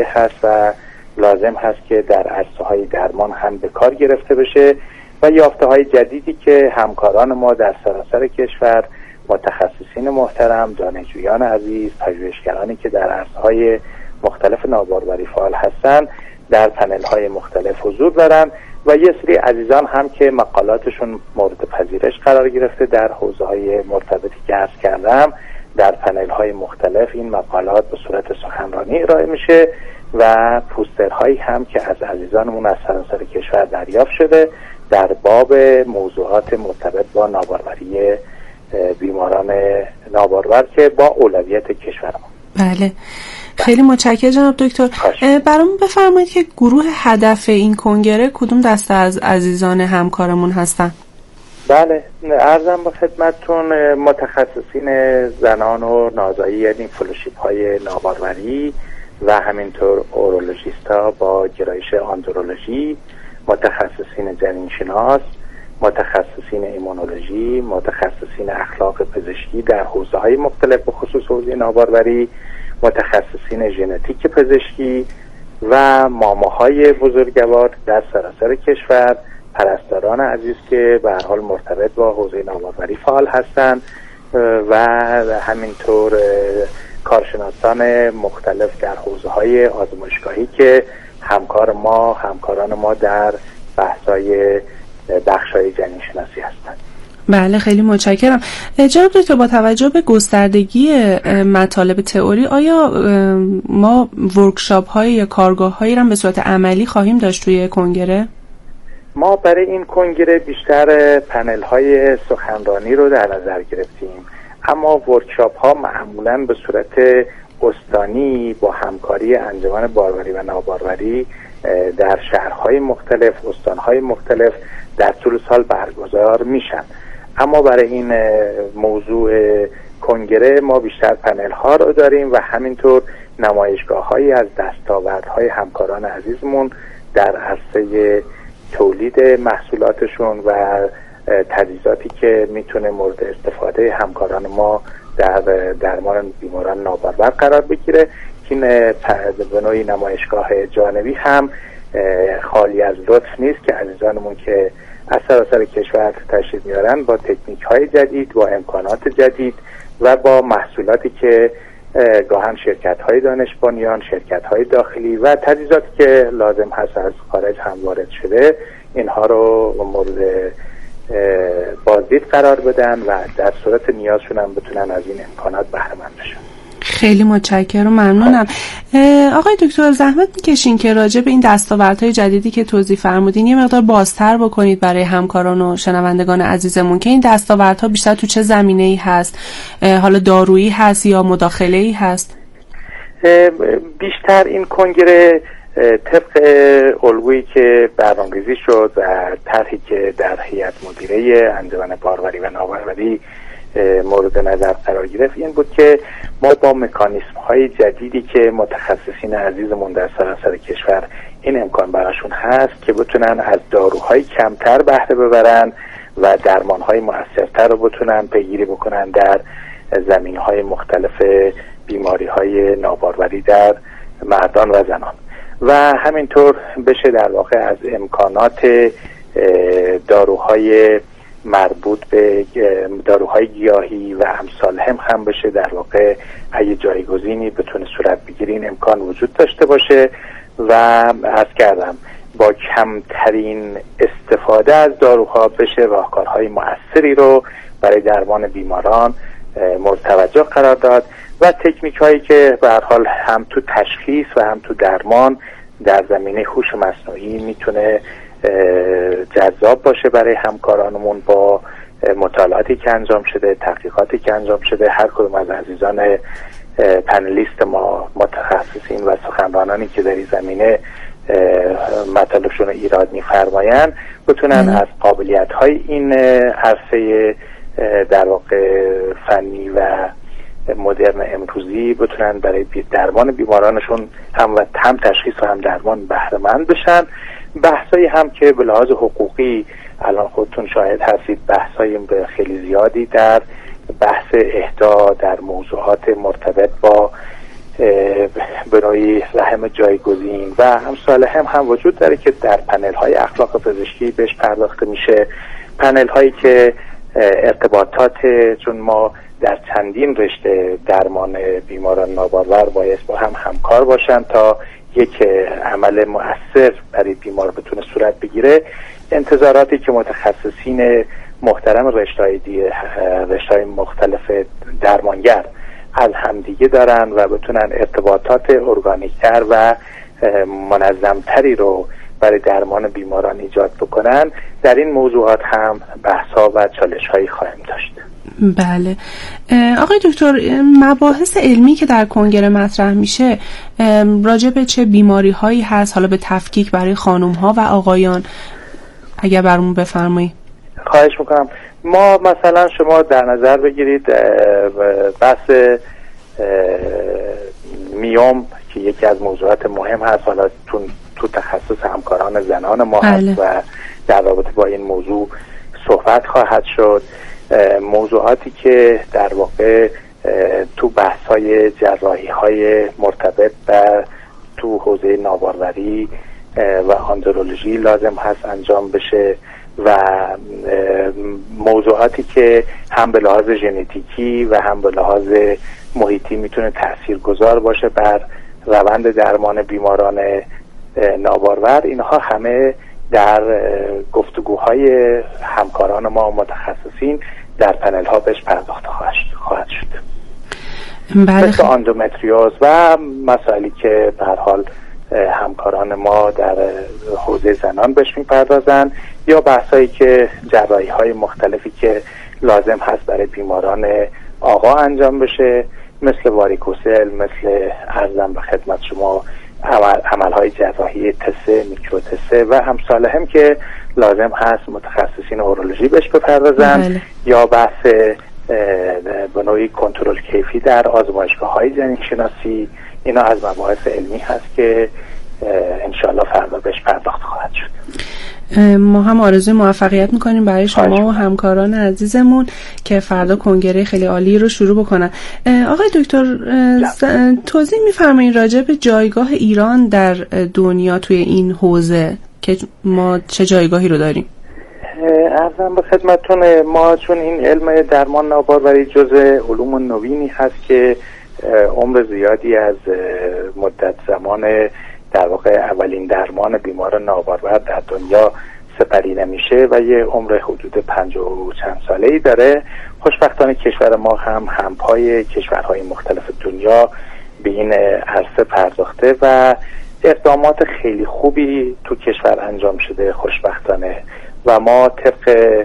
هست و لازم هست که در عرصه‌های درمان هم به کار گرفته بشه و یافته‌های جدیدی که همکاران ما در سراسر کشور، متخصصین محترم، دانشجویان عزیز، پژوهشگرانی که در عرصه‌های مختلف ناباروری فعال هستند در پنل‌های مختلف حضور دارن و یه سری عزیزان هم که مقالاتشون مورد پذیرش قرار گرفته در حوزه‌های مرتبطی که عرض کردم، در پنل‌های مختلف این مقالات به صورت سخنرانی ارائه میشه و پوسترهایی هم که از عزیزانمون از سراسر کشور دریافت شده در باب موضوعات مرتبط با ناباروری بیماران نابارور که با اولویت کشور ما. بله، خیلی متشکرم جناب دکتر. برامون بفرمایید که گروه هدف این کنگره کدوم دسته از عزیزان همکارمون هستن؟ بله، عرضم به خدمتتون متخصصین زنان و نازایی، یعنی فلوشیپ های ناباروری و همینطور اورولوژیستا با گرایش آندرولوژی، متخصصین جنینشناس، متخصصین ایمونولوژی، متخصصین اخلاق پزشکی در حوزه‌های مختلف به خصوص حوزه ناباروری، متخصصین ژنتیک پزشکی و ماماهای بزرگوار در سراسر کشور، پرستاران عزیز که به هر حال مرتبط با حوزه ناباروری فعال هستند و همینطور کارشناسان مختلف در حوزه‌های آزمایشگاهی که همکاران ما در بخش‌های جنین‌شناسی هستند. بله، خیلی متشکرم. جناب دکتر، با توجه به گستردگی مطالب تئوری، آیا ما ورکشاپ‌های یا کارگاه‌هایی را به صورت عملی خواهیم داشت توی کنگره؟ ما برای این کنگره بیشتر پنل‌های سخنرانی رو در نظر گرفتیم، اما ورکشاپ‌ها معمولاً به صورت استانی با همکاری انجمن باروری و ناباروری در شهرهای مختلف، استانهای مختلف در طول سال برگزار میشن. اما برای این موضوع کنگره ما بیشتر پنل ها رو داریم و همینطور نمایشگاه-هایی از دستاوردهای همکاران عزیزمون در عرصه تولید محصولاتشون و تجهیزاتی که میتونه مورد استفاده همکاران ما در درمان بیماران نابارور قرار بگیره. این به نوعی نمایشگاه جانبی هم خالی از لطف نیست که عزیزانمون که از سراسر کشور تشریف میارن با تکنیک های جدید، با امکانات جدید و با محصولاتی که گاهن شرکت های دانش بنیان، شرکت های داخلی و تجهیزاتی که لازم هست از خارج هم وارد شده، اینها رو مورد بازدید قرار بدن و در صورت نیازشون هم بتونن از این امکانات بهره مند بشن. خیلی متشکرم و ممنونم. آقای دکتر، زحمت میکشین که راجع به این دستاوردهای جدیدی که توضیح فرمودین یه مقدار بازتر بکنید برای همکاران و شنوندگان عزیزمون که این دستاوردها بیشتر تو چه زمینه‌ای هست؟ حالا دارویی هست یا مداخله‌ای هست؟ بیشتر این کنگره طبق الگویی که برنامه‌ریزی شد و طرحی که در هیئت مدیره انجمن باروری و ناباروری مورد نظر قرار گرفت این بود که ما با مکانیسم های جدیدی که متخصصین عزیزمون در سراسر کشور این امکان براشون هست که بتونن از داروهای کمتر بهره ببرن و درمانهای مؤثرتر رو بتونن پیگیری بکنن در زمینهای مختلف بیماریهای ناباروری در مردان و زنان و همینطور بشه در واقع از امکانات داروهای مربوط به داروهای گیاهی و امثال هم بشه در واقع اگه جایگزینی بتونه صورت بگیره این امکان وجود داشته باشه و عرض کردم با کمترین استفاده از داروها بشه راهکارهای مؤثری رو برای درمان بیماران مورد توجه قرار داد و تکنیک هایی که به هر حال هم تو تشخیص و هم تو درمان در زمینه هوش مصنوعی میتونه جذاب باشه برای همکارانمون با مطالعاتی که انجام شده، تحقیقاتی که انجام شده. هر کدوم از عزیزان پنلیست ما، متخصصین و سخنرانانی که در این زمینه مطالبشون رو ایراد می‌فرمایند بتونن از قابلیت‌های این عرصه در واقع فنی و مدرن امروزی بتونن برای درمان بیمارانشون هم تشخیص و هم درمان بهره مند بشن. بحثایی هم که به لحاظ حقوقی الان خودتون شاهد هستید، بحثای خیلی زیادی در بحث اهدا در موضوعات مرتبط با به نوعی رحم جایگزین و امثال هم وجود داره که در پنل های اخلاق پزشکی بهش پرداخته میشه. پنل هایی که ارتباطات، چون ما در چندین رشته درمان بیماران نابارور باید با هم همکار باشن تا یک عمل مؤثر برای بیمار بتونه صورت بگیره. انتظاراتی که متخصصین محترم رشته‌های مختلف درمانگر از همدیگه دارن و بتونن ارتباطات ارگانیکتر و منظمتری رو برای درمان بیماران ایجاد بکنن، در این موضوعات هم بحث‌ها و چالش‌هایی خواهیم داشت. بله آقای دکتر، مباحث علمی که در کنگره مطرح میشه راجع به چه بیماری هایی هست، حالا به تفکیک برای خانم ها و آقایان اگر برامون بفرمایید؟ خواهش میکنم. ما مثلا شما در نظر بگیرید بحث میوم که یکی از موضوعات مهم هست، حالا تو تخصص همکاران زنان ما هست و در رابطه با این موضوع صحبت خواهد شد. موضوعاتی که در واقع تو بحث‌های جراحی‌های مرتبط و تو حوزه ناباروری و آندرولوژی لازم هست انجام بشه و موضوعاتی که هم به لحاظ ژنتیکی و هم به لحاظ محیطی میتونه تاثیرگذار باشه بر روند درمان بیماران نابارور، اینها همه در گفتگوهای همکاران ما متخصصین در پنل ها بهش پرداخته خواهد شد. مثل اندومتریوز و مسائلی که به هر حال همکاران ما در حوزه زنان بهش میپردازن، یا بحثایی که جراحی های مختلفی که لازم هست برای بیماران آقا انجام بشه، مثل واریکوسل، مثل عرضم به خدمت شما عملهای جراحی تسه، میکروتسه و امثال هم که لازم هست متخصصین اورولوژی بهش بپردازن. یا بحث به نوعی کنترل کیفی در آزمایشگاه‌های جنین شناسی، اینا از مباحث علمی هست که انشالله فردا بهش پرداخت خواهد شد. ما هم آرزوی موفقیت میکنیم برای شما و همکاران عزیزمون که فردا کنگره خیلی عالی رو شروع بکنن. آقای دکتر توضیح میفرمایید راجع به جایگاه ایران در دنیا توی این حوزه که ما چه جایگاهی رو داریم؟ عرضم به خدمتتون، ما چون این علم درمان ناباروری جزء علوم نوینی هست که عمر زیادی از مدت زمان در واقع اولین درمان بیمار نابارور در دنیا سپری نمیشه و یه عمر حدود 50 و چند ساله‌ای داره. خوشبختانه کشور ما هم همپای کشورهای مختلف دنیا به این عرصه پرداخته و اقدامات خیلی خوبی تو کشور انجام شده خوشبختانه و ما طبق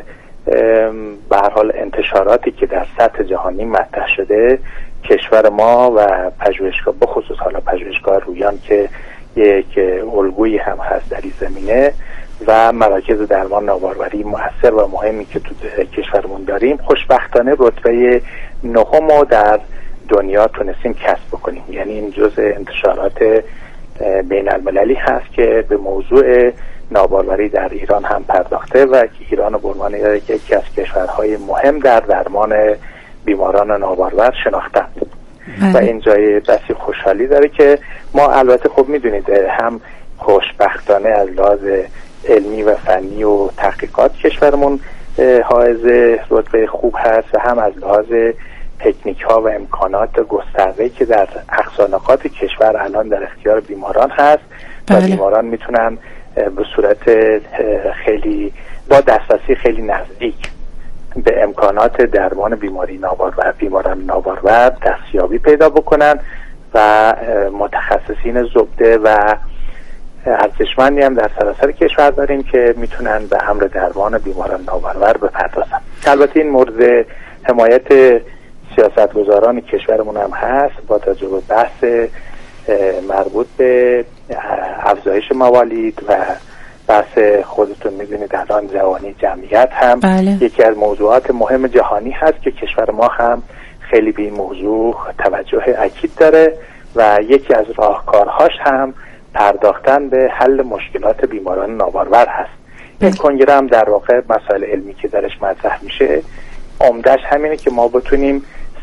به هر حال انتشاراتی که در سطح جهانی مطرح شده، کشور ما و پژوهشگاه بخصوص حالا پژوهشگاه رویان که یک الگویی هم هست در این زمینه و مراکز درمان ناباروری مؤثر و مهمی که تو کشورمون داریم، خوشبختانه رتبه 9 در دنیا تونستیم کسب بکنیم. یعنی این جزء انتشارات بین المللی هست که به موضوع ناباروری در ایران هم پرداخته و ایران به عنوان یکی از کشورهای مهم در درمان بیماران نابارور شناختند و این جای بسی خوشحالی داره که ما البته خب میدونید هم خوشبختانه از لحاظ علمی و فنی و تحقیقات کشورمون حائز رتبه خوب هست و هم از لحاظ تکنیک ها و امکانات گسترده که در اقصانقاط کشور الان در اختیار بیماران هست و بیماران میتونن به صورت خیلی با دسترسی خیلی نزدیک به امکانات درمان بیماران نابارور دستیابی پیدا بکنن و متخصصین زبده و ارزشمندی هم در سراسر کشور داریم که میتونن به امر درمان بیماران نابارور بپردازن. البته این مورد حمایت سیاستگزاران کشورمون هم هست با توجه به بحث مربوط به افزایش موالید و بحث خودتون میدونید الان جوانی جمعیت هم یکی از موضوعات مهم جهانی هست که کشور ما هم خیلی به این موضوع توجه اکید داره و یکی از راهکارهاش هم پرداختن به حل مشکلات بیماران نابارور هست. این کنگره هم در واقع مسائل علمی که درش مطرح میشه عمدش همینه که ما بتونیم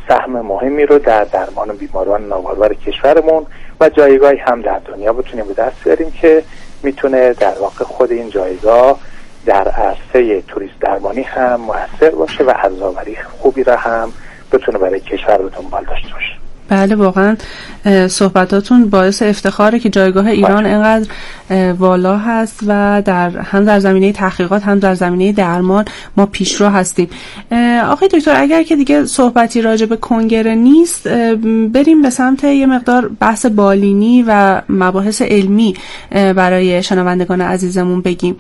سهم مهمی رو در درمان بیماران نابارور کشورمون و جایگاهی هم در دنیا بتونیم به دست بیاریم که میتونه در واقع خود این جایگاه در عرصه توریست درمانی هم مؤثر باشه و ارزآوری خوبی را هم بتونه برای کشور به دنبال داشته باشه. بله واقعا صحبتاتون باعث افتخاره که جایگاه ایران اینقدر والا هست و هم در زمینه تحقیقات هم در زمینه درمان ما پیشرو هستیم. آقای دکتر اگر که دیگه صحبتی راجع به کنگره نیست، بریم به سمت یه مقدار بحث بالینی و مباحث علمی برای شنوندگان عزیزمون بگیم.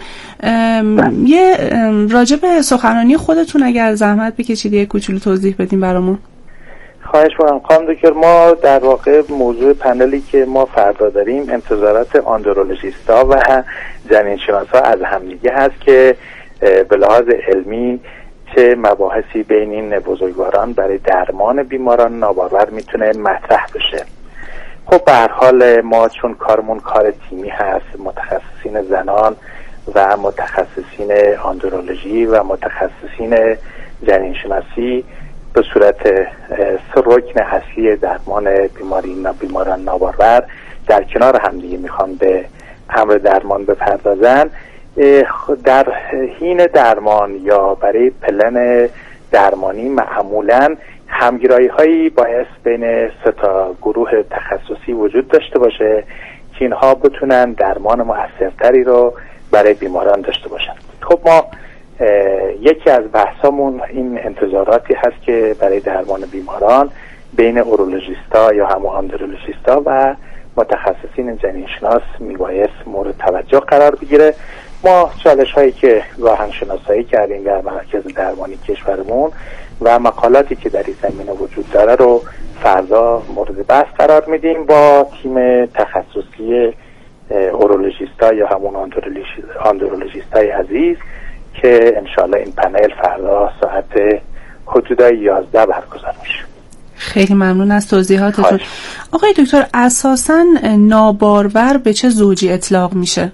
یه راجع به سخنرانی خودتون اگر زحمت بکشید یه کوچولو توضیح بدیم برامون. خواهش می‌کنم خانم دکتر. ما در واقع موضوع پنلی که ما فردا داریم انتظارات آندرولوژیست‌ها و جنین‌شناس‌ها از همدیگه هست که به لحاظ علمی چه مباحثی بین این بزرگواران برای درمان بیماران نابارور میتونه مطرح بشه. خب به هر حال ما چون کارمون کار تیمی هست، متخصصین زنان و متخصصین آندرولوژی و متخصصین جنین‌شناسی به صورت سه رکن اصلی درمان بیماران نابارور در کنار همدیگه میخوان به امر درمان بپردازن. در حین درمان یا برای پلن درمانی معمولا همگرایی هایی باعث بین سه تا گروه تخصصی وجود داشته باشه که اینها بتونن درمان مؤثرتری رو برای بیماران داشته باشن. خب ما یکی از بحثامون این انتظاراتی هست که برای درمان بیماران بین اورولوژیستا یا همون آندرولوژیستا و متخصصین جنین‌شناس میبایست مورد توجه قرار بگیره. ما چالش هایی که گاهن شناسایی کردیم در مراکز درمانی کشورمون و مقالاتی که در این زمینه وجود داره رو فردا مورد بحث قرار میدیم با تیم تخصصی اورولوژیستا یا همون آندرولوژیستای عزیز که انشالله این پنل فردا ساعت حدودای 11 برگزار میشه. خیلی ممنون از توضیحاتتون. آقای دکتر اساساً نابارور به چه زوجی اطلاق میشه؟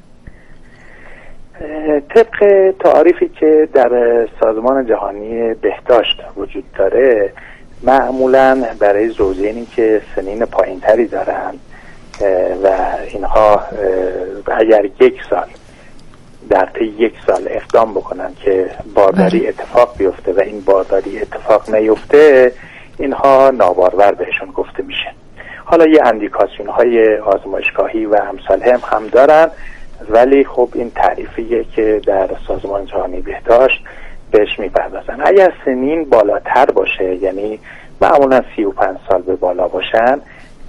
طبق تعریفی که در سازمان جهانی بهداشت وجود داره معمولاً برای زوجینی که سنین پایینتری دارن و اینها اگر 1 سال در طی 1 سال اقدام بکنن که بارداری اتفاق بیفته و این بارداری اتفاق نیفته اینها نابارور بهشون گفته میشه. حالا یه اندیکاسیون های آزمایشگاهی و امثال هم دارن ولی خب این تعریفیه که در سازمان جهانی بهداشت بهش میپردازن. اگر سنین بالاتر باشه یعنی معمولا 35 سال به بالا باشن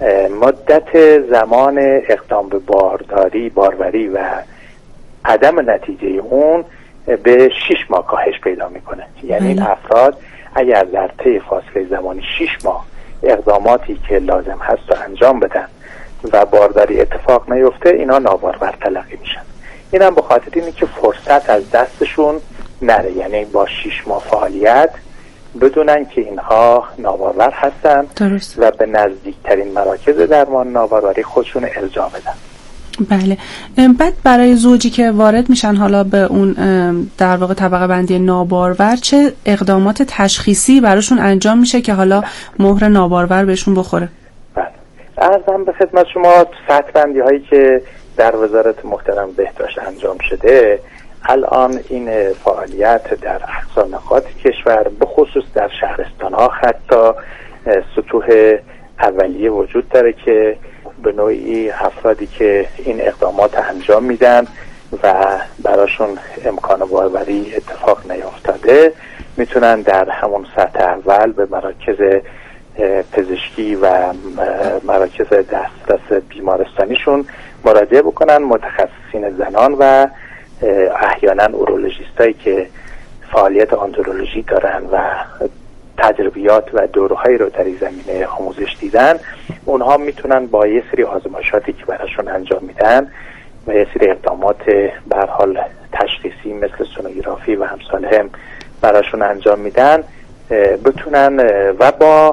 مدت زمان اقدام به باروری و عدم نتیجه اون به 6 ماه کاهش پیدا میکنه. یعنی این افراد اگر در طی فاصله زمانی 6 ماه اقداماتی که لازم هست رو انجام بدن و بارداری اتفاق نیفته اینا نابارور تلقی میشن. این هم به خاطر اینه که فرصت از دستشون نره، یعنی با 6 ماه فعالیت بدونن که اینها نابارور هستن درست. و به نزدیکترین مراکز درمان ناباروری خودشون ارجاع بدن. بله. بعد برای زوجی که وارد میشن حالا به اون در واقع طبقه بندی نابارور چه اقدامات تشخیصی براشون انجام میشه که حالا مهر نابارور بهشون بخوره؟ بله. عرضم به خدمت شما سطح بندی هایی که در وزارت محترم بهداشت انجام شده الان این فعالیت در اقصا نقاط کشور به خصوص در شهرستان ها حتی سطوح اولیه وجود داره که به نوعی افرادی که این اقدامات انجام میدن و براشون امکان باروری اتفاق نیافتاده میتونن در همون سطح اول به مراکز پزشکی و مراکز دسترس بیمارستانیشون مراجعه بکنن. متخصصین زنان و احیانا اورولوژیستایی که فعالیت آندرولوژی دارن و تجربیات و دورهایی رو در این زمینه آموزش دیدن اونها میتونن با یه سری آزمایشاتی که براشون انجام میدن و یه سری اقدامات به هر حال تشخیصی مثل سونوگرافی و امثال هم براشون انجام میدن بتونن و با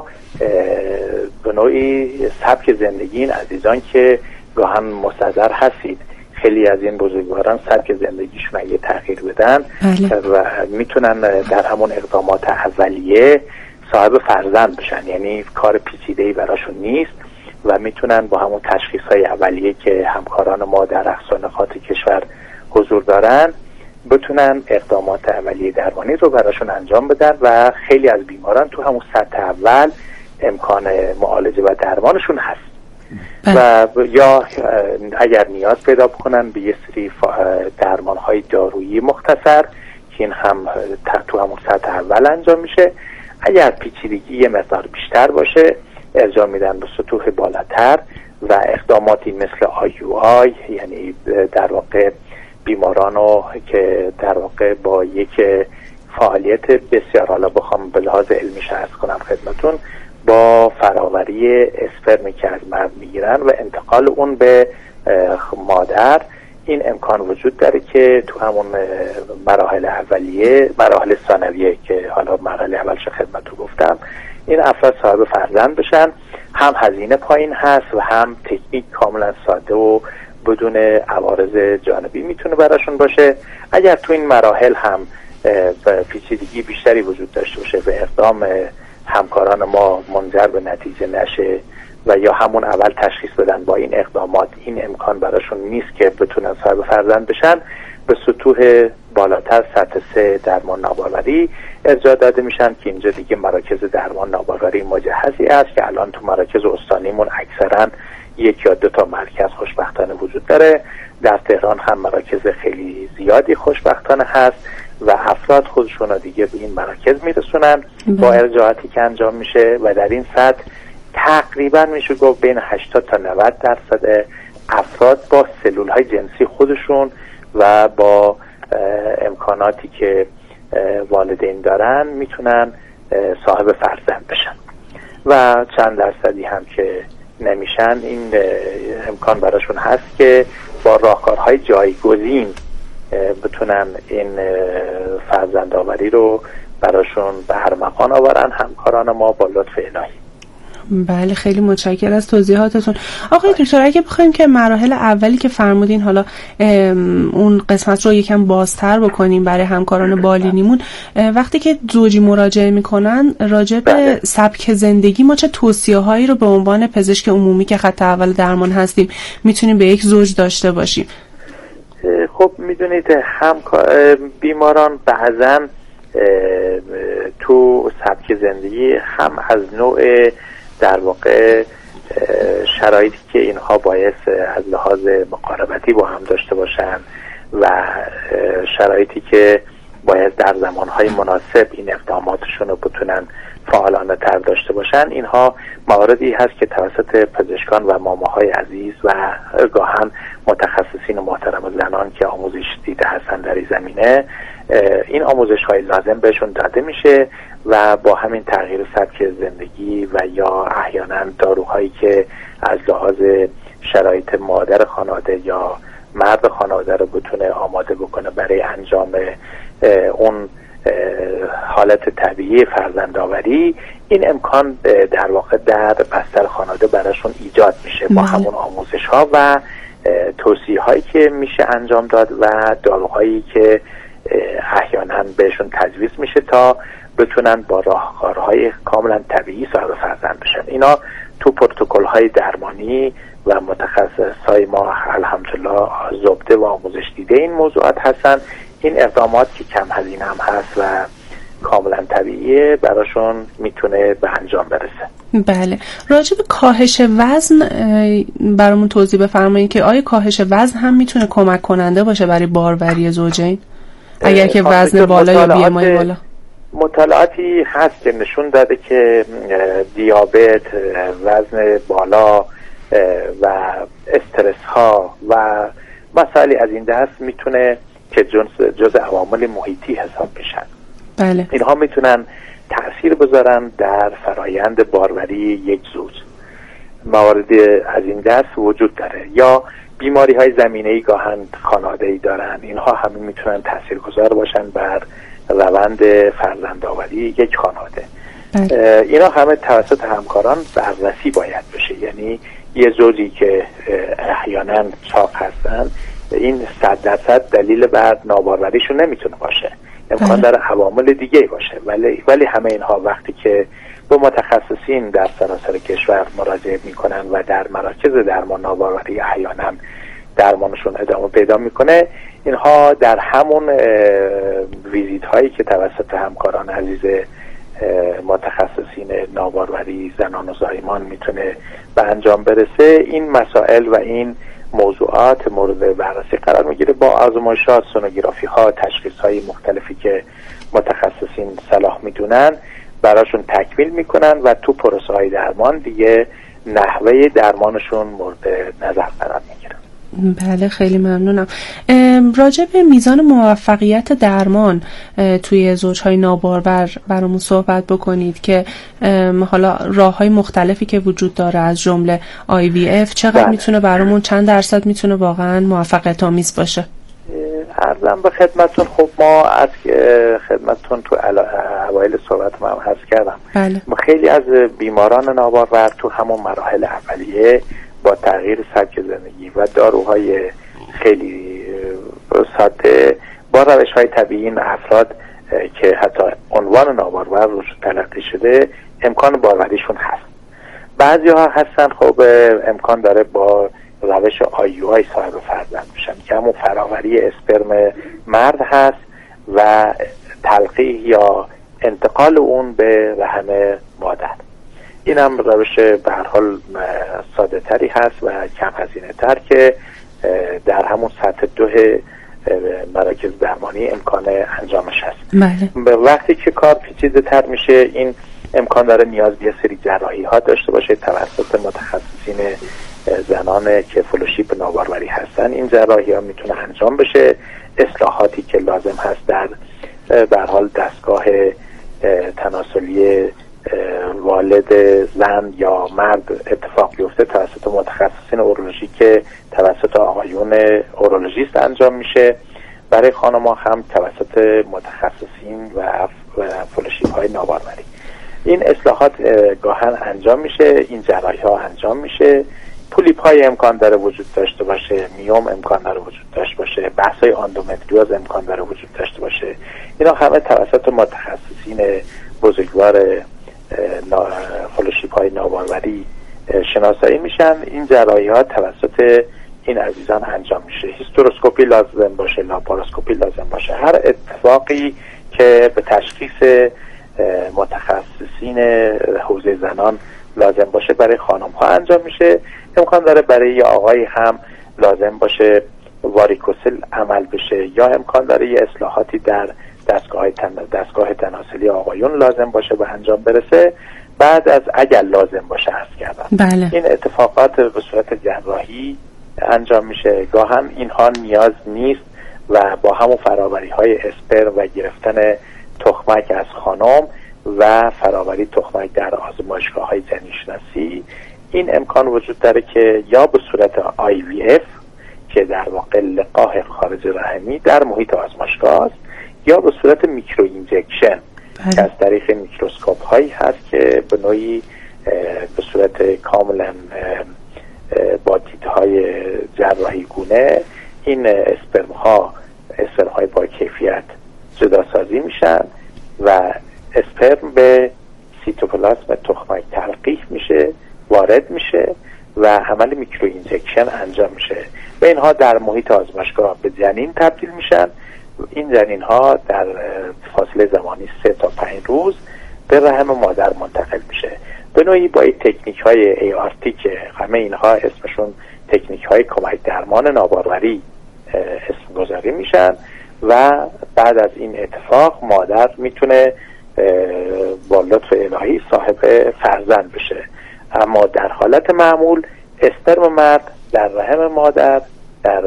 به نوعی سبک زندگی این عزیزان که گاهن مستحضر هستید خیلی از این بزرگواران سبک زندگیشون اگه تغییر بدن و میتونن در همون اقدامات اولیه صاحب فرزند بشن، یعنی کار پیچیده‌ای براشون نیست و میتونن با همون تشخیص‌های اولیه که همکاران ما در اقصا نقاط کشور حضور دارن بتونن اقدامات اولیه درمانی رو براشون انجام بدن و خیلی از بیماران تو همون سطح اول امکان معالجه و درمانشون هست و یا اگر نیاز پیدا بکنن به یه سری درمان‌های دارویی مختصر که این هم تو همون سطح اول انجام میشه. اگر پیچیدگی یه مقدار بیشتر باشه ارجاع میدن به سطوح بالاتر و اقداماتی مثل IUI، یعنی در واقع بیمارانو که در واقع با یک فعالیت بسیار، حالا بخوام به لحاظ علمی عرض کنم خدمتون، با فراوری اسپرمی که از مرد میگیرن و انتقال اون به مادر، این امکان وجود داره که تو همون مراحل اولیه، مراحل ثانویه که حالا مرحله اولش خدمتو گفتم، این افراد صاحب فرزند بشن. هم هزینه پایین هست و هم تکنیک کاملا ساده و بدون عوارض جانبی میتونه براشون باشه. اگر تو این مراحل هم پیچیدگی بیشتری وجود داشته باشه و اقدام همکاران ما منجر به نتیجه نشه و یا همون اول تشخیص بدن با این اقدامات این امکان براشون نیست که بتونن صاحب فرزند بشن، به سطوح بالاتر سطح 3 درمان ناباروری ارجاع داده میشن که اینجا دیگه مراکز درمان ناباروری مجهزی است که الان تو مراکز استانیمون اکثرا 1 یا 2 تا مرکز خوشبختانه وجود داره. در تهران هم مراکز خیلی زیادی خوشبختانه هست و افراد خودشون رو دیگه به این مراکز میرسونن با ارجاعاتی که انجام میشه و در این سطح تقریبا میشه گفت بین 80 تا 90% افراد با سلول های جنسی خودشون و با امکاناتی که والدین دارن میتونن صاحب فرزند بشن و چند درصدی هم که نمیشن این امکان براشون هست که با راهکارهای جایگزین بتونن این فرزندآوری رو براشون به ارمغان آورن همکاران ما با لطف الهی. بله، خیلی متشکرم از توضیحاتتون. آقای دکتر، اگه بخوایم که مراحل اولی که فرمودین حالا اون قسمت رو یکم بازتر بکنیم برای همکاران بالینیمون، وقتی که زوجی مراجعه میکنن راجع به سبک زندگی ما چه توصیه‌هایی رو به عنوان پزشک عمومی که خط اول درمان هستیم میتونیم به یک زوج داشته باشیم؟ خب میدونید بیماران بعضن تو سبک زندگی هم از نوع در واقع شرایطی که اینها باید از لحاظ مقاربتی با هم داشته باشن و شرایطی که باید در زمانهای مناسب این اقداماتشون رو بتونن فعالانه تر داشته باشن، اینها مواردی هست که توسط پزشکان و ماماهای عزیز و گاهن متخصصین و محترم زنان که آموزش دیده هستن در این زمینه، این آموزش های لازم بهشون داده میشه و با همین تغییر سبک زندگی و یا احیانا داروهایی که از لحاظ شرایط مادر خانواده یا مرد خانواده رو بتونه آماده بکنه برای انجام اون حالت طبیعی فرزندآوری، این امکان در واقع در بستر خانواده براشون ایجاد میشه با همون آموزش ها و توصیه هایی که میشه انجام داد و داروهایی که احیانا بهشون تجویز میشه تا بتونن با راهکارهای کاملا طبیعی صاحب فرزند بشن. اینا تو پروتکل های درمانی و متخصصای ما الحمدلله زبده و آموزش دیده این موضوعات هستن. این اقدامات که کم هزینه هم هست و کاملا طبیعیه براشون میتونه به انجام برسه. بله، راجع به کاهش وزن برامون توضیح بفرمایید که آیا کاهش وزن هم میتونه کمک کننده باشه برای باروری زوجین اگر که وزن بالا یا BMI بالا؟ مطالعاتی هست که نشون داده که دیابت، وزن بالا و استرس ها و مسائلی از این دست میتونه که جز عوامل محیطی حساب بشن. بله. اینها میتونن تأثیر بذارن در فرایند باروری یک زوج. موارد از این دست وجود داره یا بیماری های زمینه‌ای گاهن خانواده‌ای دارن، اینها همه میتونن تاثیرگذار باشن بر روند فرزندآوری یک خانواده. اینا همه توسط همکاران بررسی باید بشه، یعنی یه زوجی که احیانا چاق هستن این 100% دلیل بر ناباروریشون نمیتونه باشه، امکان داره عوامل دیگه باشه، ولی همه اینها وقتی که به متخصصین در سراسر کشور مراجعه میکنن و در مراکز درمان ناباروری احیانا درمانشون ادامه پیدا میکنه. اینها در همون ویزیت هایی که توسط همکاران عزیز متخصصین ناباروری زنان و زایمان میتونه به انجام برسه، این مسائل و این موضوعات مورد بررسی قرار میگیره. با آزمایشات، سونوگرافی ها، تشخیص های مختلفی که متخصصین صلاح میدونن براشون تکمیل میکنن و تو پروسه های درمان دیگه نحوه درمانشون مورد نظر قرار میگیره. بله خیلی ممنونم. راجع به میزان موفقیت درمان توی زوجهای نابارور برامون صحبت بکنید که حالا راه‌های مختلفی که وجود داره از جمله IVF چقدر میتونه برامون، چند درصد میتونه واقعا موفقیت آمیز باشه؟ عرضم به خدمتون، خب ما از خدمتون تو اوایل صحبت ما هم حرف کردم. بله. خیلی از بیماران نابارور تو همون مراحل اولیه با تغییر سبک زندگی و داروهای خیلی ساده با روش‌های طبیعی این افراد که حتی عنوان نابارور روش تلقی شده امکان باروریشون هست. بعضی ها هستن خب امکان داره با روش IUI صاحب فرزند بشن که همون فراوری اسپرم مرد هست و تلقیح یا انتقال اون به رحم مادر. این هم روش به هر حال ساده تری هست و کم هزینه تر که در همون سطح 2 مراکز درمانی امکان انجامش هست. بله. وقتی که کار پیچیده تر میشه این امکان داره نیاز به سری جراحی ها داشته باشه توسط متخصصین زنان که فلوشیپ ناباروری هستن. این جراحی ها میتونه انجام بشه. اصلاحاتی که لازم هست در به هر حال دستگاه تناسلی والد زن یا مرد اتفاق بیفته توسط متخصصین اورولوژی که توسط آقایون اورولوژیست انجام میشه. برای خانم‌ها هم توسط متخصصین و فلوشیپ های ناباروری این اصلاحات گاهن انجام میشه. این جراحی ها انجام میشه. پولیپ های امکان داره وجود داشته باشه، میوم امکان داره وجود داشته باشه، بحث های اندومتریوز امکان داره وجود داشته باشه. اینا همه توسط متخصصین بزرگوار فلوشیپ های ناباروری شناسایی میشن. این جراحی ها توسط این عزیزان انجام میشه. هیستروسکوپی لازم باشه، لاپاروسکوپی لازم باشه. هر اتفاقی که به تشخیص متخصصین حوزه زنان لازم باشه برای خانم ها انجام میشه. امکان داره برای یه آقای هم لازم باشه واریکوسل عمل بشه یا امکان داره یه اصلاحاتی در دستگاه تناسلی آقایون لازم باشه به انجام برسه. بعد از اگر لازم باشه عرض کردم. بله. این اتفاقات به صورت جراحی انجام میشه. گاهن اینها نیاز نیست و با همون فراوری های اسپرم و گرفتن تخمک از خانم و فراوری تخمک در آزمایشگاه های جنین‌شناسی این امکان وجود داره که یا به صورت IVF که در واقع لقاح خارج رحمی در محیط آزمایشگاه است یا به صورت میکرو اینجکشن که از طریق میکروسکوپ هایی هست که به نوعی به صورت کاملا با دیدهای جراحی گونه این اسپرم های با کیفیت جداسازی میشن و اسپرم به سیتوپلاسم تخمک تلقیح میشه، وارد میشه و عمل میکرو اینجکشن انجام میشه و اینها در محیط آزمایشگاه به جنین تبدیل میشن. این جنین ها در فاصله زمانی 3 تا 5 روز به رحم مادر منتقل میشه. به نوعی با تکنیک های ART که همه اینها اسمشون تکنیک های کمک درمان ناباروری اسم گذاری میشن و بعد از این اتفاق مادر میتونه با لطف الهی صاحب فرزند بشه. اما در حالت معمول اسپرم مرد در رحم مادر در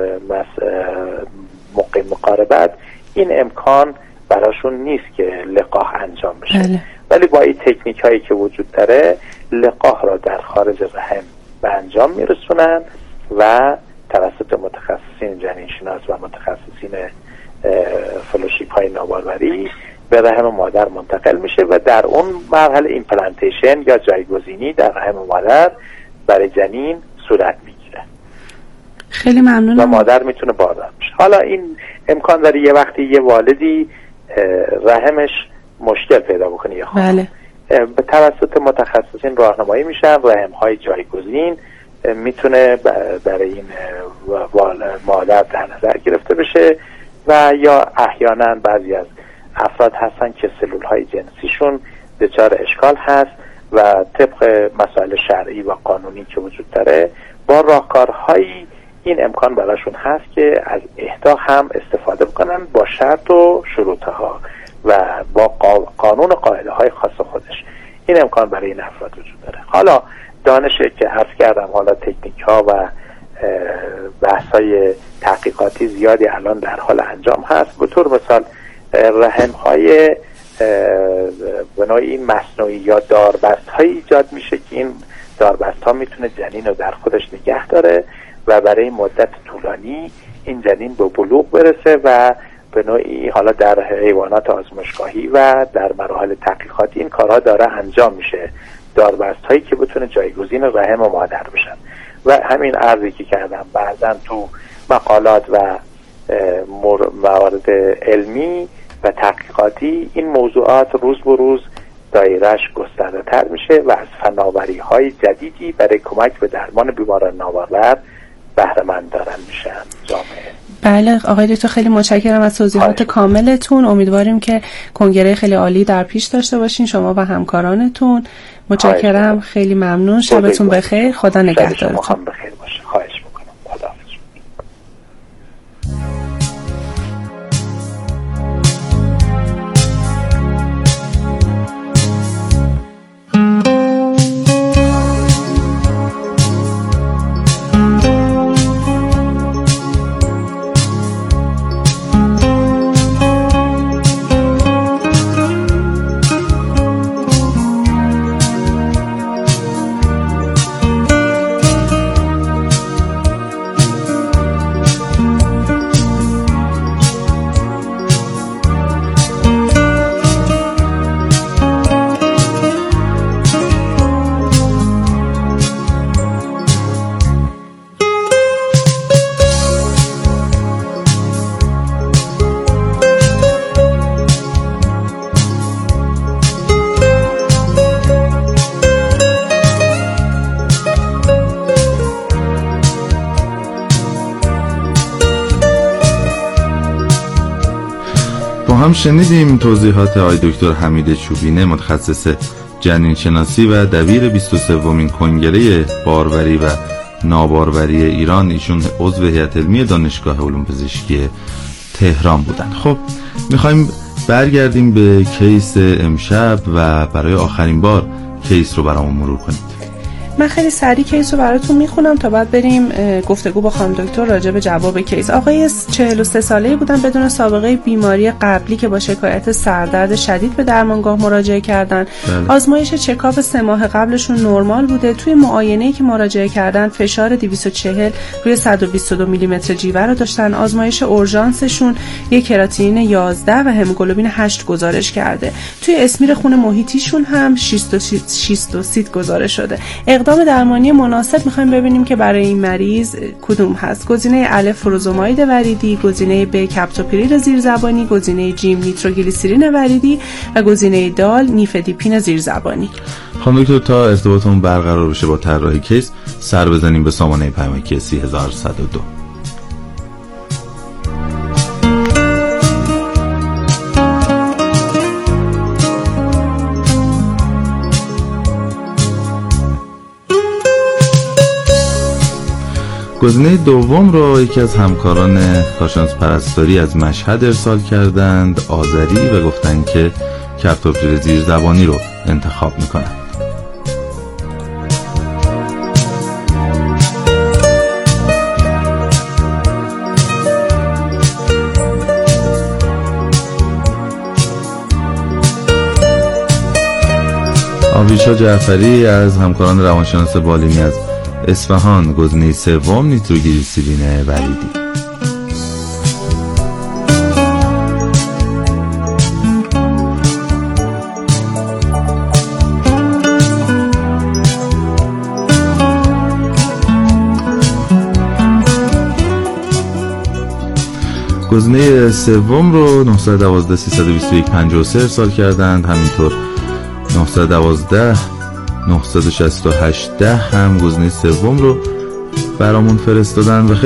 موقع مقاربت این امکان براشون نیست که لقاح انجام بشه. بله. ولی با این تکنیک هایی که وجود داره لقاح را در خارج رحم به انجام میرسونن و توسط متخصصین جنین‌شناس و متخصصین فلوشیپ های ناباروری به رحم مادر منتقل میشه و در اون مرحله ایمپلنتیشن یا جایگزینی در رحم مادر برای جنین صورت میگیره. خیلی ممنونم. و مادر میتونه باردار بشه. حالا این امکان داره یه وقتی یه والدی رحمش مشکل پیدا بکنه یا بله. به توسط متخصصین راهنمایی میشن. رحم‌های جایگزین میتونه برای این مادر در نظر گرفته بشه و یا احیانا بعضی از افراد هستن که سلول‌های جنسیشون دچار اشکال هست و طبق مسائل شرعی و قانونی که وجود داره با راهکارهایی این امکان براشون هست که از اهدا هم استفاده بکنن با شرط و شروطها و با قانون و قاعده های خاص خودش. این امکان برای این افراد وجود داره. حالا دانشی که عرض کردم، حالا تکنیک ها و بحث های تحقیقاتی زیادی الان در حال انجام هست. به طور مثال رحم های به نوعی مصنوعی یا داربست های ایجاد میشه که این داربست ها میتونه جنین رو در خودش نگه داره و برای مدت طولانی این جنین به بلوغ برسه و به نوعی حالا در حیوانات آزمایشگاهی و در مراحل تحقیقاتی این کارها داره انجام میشه. داربست هایی که بتونه جایگزین رحم و مادر بشن و همین عرضی که کردم بعضا تو مقالات و موارد علمی و تحقیقاتی این موضوعات روز به روز دایرهش گسترده تر میشه و از فناوری های جدیدی برای کمک به درمان بیماران ناباور بهره مند دارن میشن جامعه. بله آقای دکتر خیلی متشکرم از توضیحات کاملتون. امیدواریم که کنگره خیلی عالی در پیش داشته باشین شما و همکارانتون. متشکرم، خیلی ممنون. شبتون بخیر. خدا نگهدارتون. بخیر باشه. خواهش میکنم. خدا. هم شنیدیم توضیحات آقای دکتر حمید چوبینه، متخصص جنین شناسی و دبیر 23مین کنگره باروری و ناباروری ایران. ایشون عضو هیئت علمی دانشگاه علوم پزشکی تهران بودن. خب میخوایم برگردیم به کیس امشب و برای آخرین بار کیس رو برامون مرور کنید. من خیلی سریع کیس رو براتون میخونم تا بعد بریم گفتگو با خانم دکتر راجع به جواب کیس. آقای 43 ساله‌ای بودن بدون سابقه بیماری قبلی که با شکایت سردرد شدید به درمانگاه مراجعه کردن. آزمایش چکاپ 3 ماه قبلشون نرمال بوده. توی معاینه‌ای که مراجعه کردن فشار 240 روی 122 میلیمتر جیوه رو داشتن. آزمایش اورژانسشون یک کراتینین 11 و هموگلوبین 8 گزارش کرده. توی اسمیر خون محیطیشون هم شیستوسیت گزارش شده. اقدام درمانی مناسب میخوایم ببینیم که برای این مریض کدوم هست. گزینه الف فروزوماید وریدی، گزینه ب کپتوپریل زیرزبانی، گزینه ج نیتروگلیسیرین وریدی و گزینه د نیفدیپین زیرزبانی. خانم دکتر تا ارتباطمون برقرار بشه با طراح کیس سر بزنیم به سامانه پیامکی 3102. گزینه دوم رو یکی از همکاران کارشناس پرستاری از مشهد ارسال کردند، آذری، و گفتن که کپتوپریل زیرزبانی رو انتخاب میکنن. آویشا جعفری از همکاران روانشناس بالینی از اصفهان، گزینه سوم نیتروگلیسیرین وریدی. گزینه سوم رو 912 321 53 ارسال کردند. همینطور 912 968 هم گزینه سوم رو برامون فرستادن و